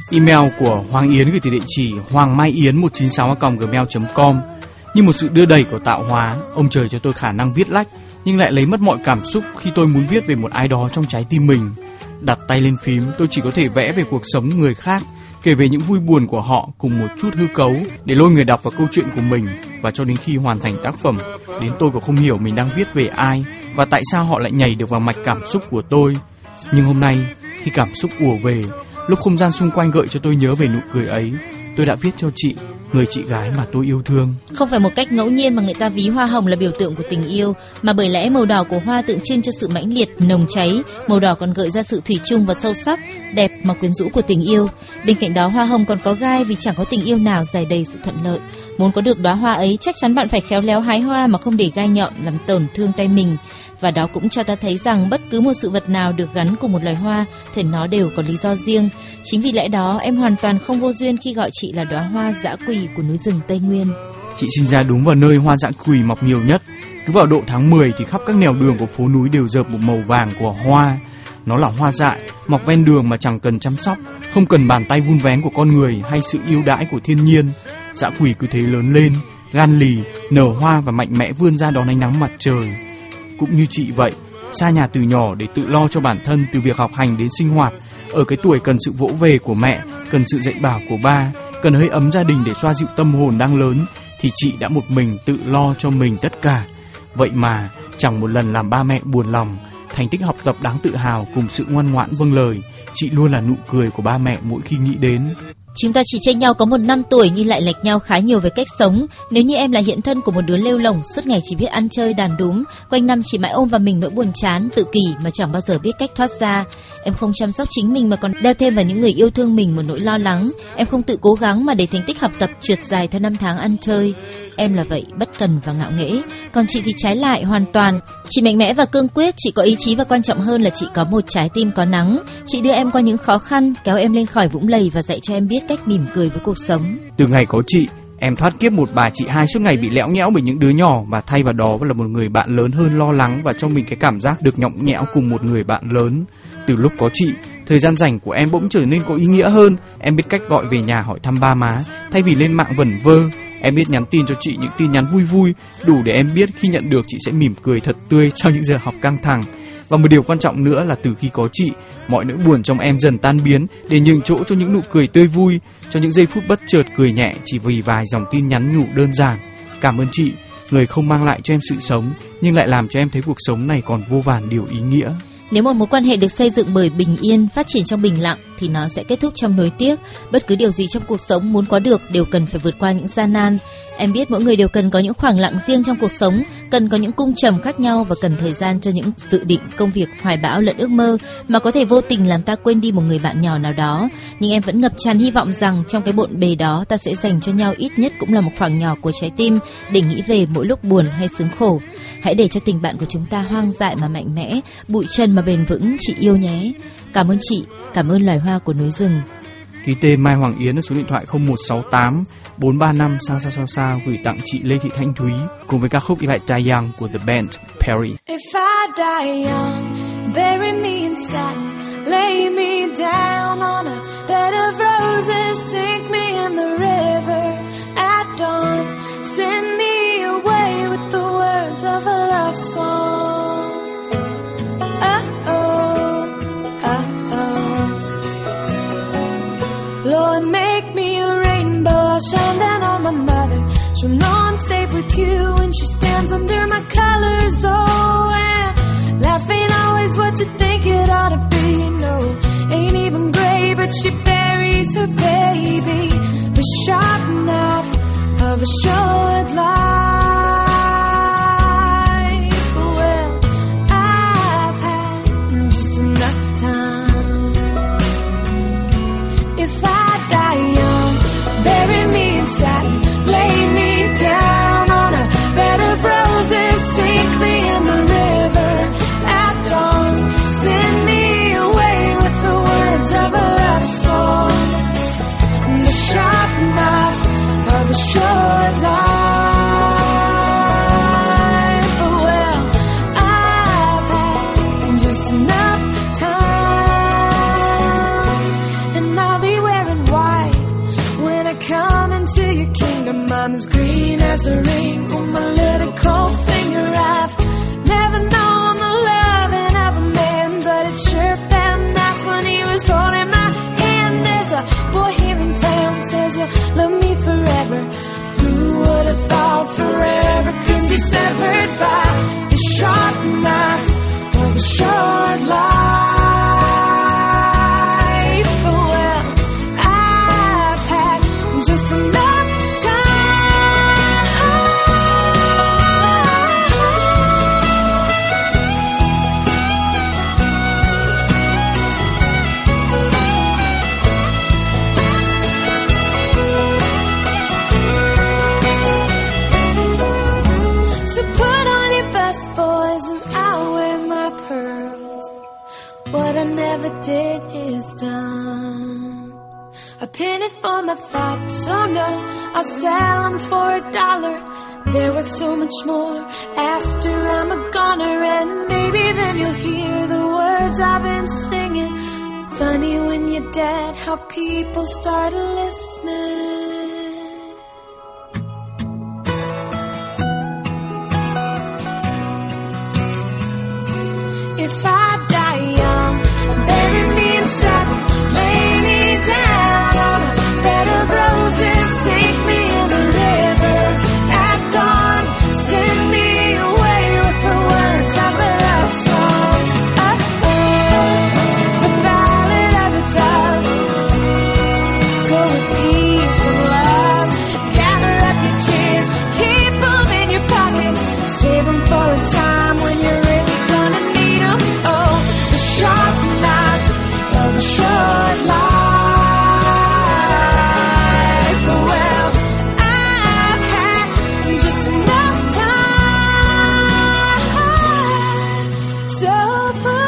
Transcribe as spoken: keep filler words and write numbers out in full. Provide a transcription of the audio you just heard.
Email của Hoàng Yến gửi từ địa chỉ hoàng mai yến một chín sáu a còng gmail chấm com. Như một sự đưa đẩy của tạo hóa, ông trời cho tôi khả năng viết lách, nhưng lại lấy mất mọi cảm xúc khi tôi muốn viết về một ai đó trong trái tim mình. Đặt tay lên phím, tôi chỉ có thể vẽ về cuộc sống người khác, kể về những vui buồn của họ cùng một chút hư cấu để lôi người đọc vào câu chuyện của mình. Và cho đến khi hoàn thành tác phẩm, đến tôi cũng không hiểu mình đang viết về ai và tại sao họ lại nhảy được vào mạch cảm xúc của tôi. Nhưng hôm nay, khi cảm xúc ùa về, lúc không gian xung quanh gợi cho tôi nhớ về nụ cười ấy, tôi đã viết cho chị, người chị gái mà tôi yêu thương. Không phải một cách ngẫu nhiên mà người ta ví hoa hồng là biểu tượng của tình yêu, mà bởi lẽ màu đỏ của hoa tượng trưng cho sự mãnh liệt, nồng cháy. Màu đỏ còn gợi ra sự thủy chung và sâu sắc, đẹp mà quyến rũ của tình yêu. Bên cạnh đó, hoa hồng còn có gai vì chẳng có tình yêu nào dày đầy sự thuận lợi. Muốn có được đóa hoa ấy, chắc chắn bạn phải khéo léo hái hoa mà không để gai nhọn làm tổn thương tay mình. Và đó cũng cho ta thấy rằng bất cứ một sự vật nào được gắn cùng một loài hoa thì nó đều có lý do riêng. Chính vì lẽ đó, em hoàn toàn không vô duyên khi gọi chị là đóa hoa dã quỳ của núi rừng Tây Nguyên. Chị sinh ra đúng vào nơi hoa dã quỳ mọc nhiều nhất. Cứ vào độ tháng mười thì khắp các nẻo đường của phố núi đều rợp một màu vàng của hoa. Nó là hoa dại, mọc ven đường mà chẳng cần chăm sóc, không cần bàn tay vun vén của con người hay sự yêu đãi của thiên nhiên. Dã quỳ cứ thế lớn lên, gan lì, nở hoa và mạnh mẽ vươn ra đón ánh nắng mặt trời. Cũng như chị vậy, xa nhà từ nhỏ để tự lo cho bản thân từ việc học hành đến sinh hoạt. Ở cái tuổi cần sự vỗ về của mẹ, cần sự dạy bảo của ba, cần hơi ấm gia đình để xoa dịu tâm hồn đang lớn, thì chị đã một mình tự lo cho mình tất cả. Vậy mà chẳng một lần làm ba mẹ buồn lòng. Thành tích học tập đáng tự hào cùng sự ngoan ngoãn vâng lời, chị luôn là nụ cười của ba mẹ mỗi khi nghĩ đến. Chúng ta chỉ chênh nhau có một năm tuổi nhưng lại lệch nhau khá nhiều về cách sống. Nếu như em là hiện thân của một đứa lêu lổng, suốt ngày chỉ biết ăn chơi đàn đúm, quanh năm chỉ mãi ôm vào mình nỗi buồn chán, tự kỷ mà chẳng bao giờ biết cách thoát ra. Em không chăm sóc chính mình mà còn đeo thêm vào những người yêu thương mình một nỗi lo lắng. Em không tự cố gắng mà để thành tích học tập trượt dài theo năm tháng ăn chơi. Em là vậy, bất cần và ngạo nghễ. Còn chị thì trái lại hoàn toàn. Chị mạnh mẽ và cương quyết, chị có ý chí và quan trọng hơn là chị có một trái tim có nắng. Chị đưa em qua những khó khăn, kéo em lên khỏi vũng lầy và dạy cho em biết cách mỉm cười với cuộc sống. Từ ngày có chị, em thoát kiếp một bà chị hai suốt ngày bị lẽo nhẽo bởi những đứa nhỏ, và thay vào đó là một người bạn lớn hơn lo lắng và cho mình cái cảm giác được nhõng nhẽo cùng một người bạn lớn. Từ lúc có chị, thời gian rảnh của em bỗng trở nên có ý nghĩa hơn. Em biết cách gọi về nhà hỏi thăm ba má thay vì lên mạng vẩn vơ. Em biết nhắn tin cho chị những tin nhắn vui vui, đủ để em biết khi nhận được chị sẽ mỉm cười thật tươi trong những giờ học căng thẳng. Và một điều quan trọng nữa là từ khi có chị, mọi nỗi buồn trong em dần tan biến để nhường chỗ cho những nụ cười tươi vui, cho những giây phút bất chợt cười nhẹ chỉ vì vài dòng tin nhắn nhủ đơn giản. Cảm ơn chị, người không mang lại cho em sự sống nhưng lại làm cho em thấy cuộc sống này còn vô vàn điều ý nghĩa. Nếu một mối quan hệ được xây dựng bởi bình yên, phát triển trong bình lặng thì nó sẽ kết thúc trong nối tiếc. Bất cứ điều gì trong cuộc sống muốn có được đều cần phải vượt qua những gian nan. Em biết mỗi người đều cần có những khoảng lặng riêng trong cuộc sống, cần có những cung trầm khác nhau và cần thời gian cho những dự định, công việc, hoài bão lẫn ước mơ mà có thể vô tình làm ta quên đi một người bạn nhỏ nào đó. Nhưng em vẫn ngập tràn hy vọng rằng trong cái bộn bề đó ta sẽ dành cho nhau ít nhất cũng là một khoảng nhỏ của trái tim để nghĩ về mỗi lúc buồn hay sướng khổ. Hãy để cho tình bạn của chúng ta hoang dại mà mạnh mẽ, bụi trần mà bền vững, chị yêu nhé. Cảm ơn chị, cảm ơn loài hoa của núi rừng. Ký tên Mai Hoàng Yến ở số điện thoại không một sáu tám bốn ba năm sao sao sao sao gửi tặng chị Lê Thị Thanh Thúy cùng với ca khúc If I Die Young của The Band Perry. If I die young, bury me in satin, lay me down on a bed of roses, sink me in the river at dawn, send me away with the words of a love song. Lord, make me a rainbow, I'll shine down on my mother. She'll know I'm safe with you when she stands under my colors. Oh, and life ain't always what you think it ought to be. No, ain't even gray, but she buries her baby. The sharp knife of a short life. Well, I've had just enough time. If I bury me in satin, lay me down on a bed of roses, sink me in the river at dawn, send me away with the words of a love song, and the sharp knife of a short life. I'm as green as the ring on my little cold finger. I've never known the loving of a man, but it sure felt nice when he was holding my hand. There's a boy here in town says you'll love me forever. Who would have thought forever could be severed by the sharp knife of a short life? Well, I've had just enough boys and I'll wear my pearls. What I never did is done. A penny for my thoughts, oh no, I'll sell them for a dollar. They're worth so much more after I'm a goner. And maybe then you'll hear the words I've been singing. Funny when you're dead how people start listening. If I die young, bury me in satin, lay me down on a bed of roses, sink me in the river at dawn, send me away with the words of a love song. Oh, oh, the ballad of a dove. Go with peace and love, gather up your tears, keep them in your pocket, save them for a time when you're really gonna need them. Oh, the sharp knife of a short life. Well, I've had just enough time. So put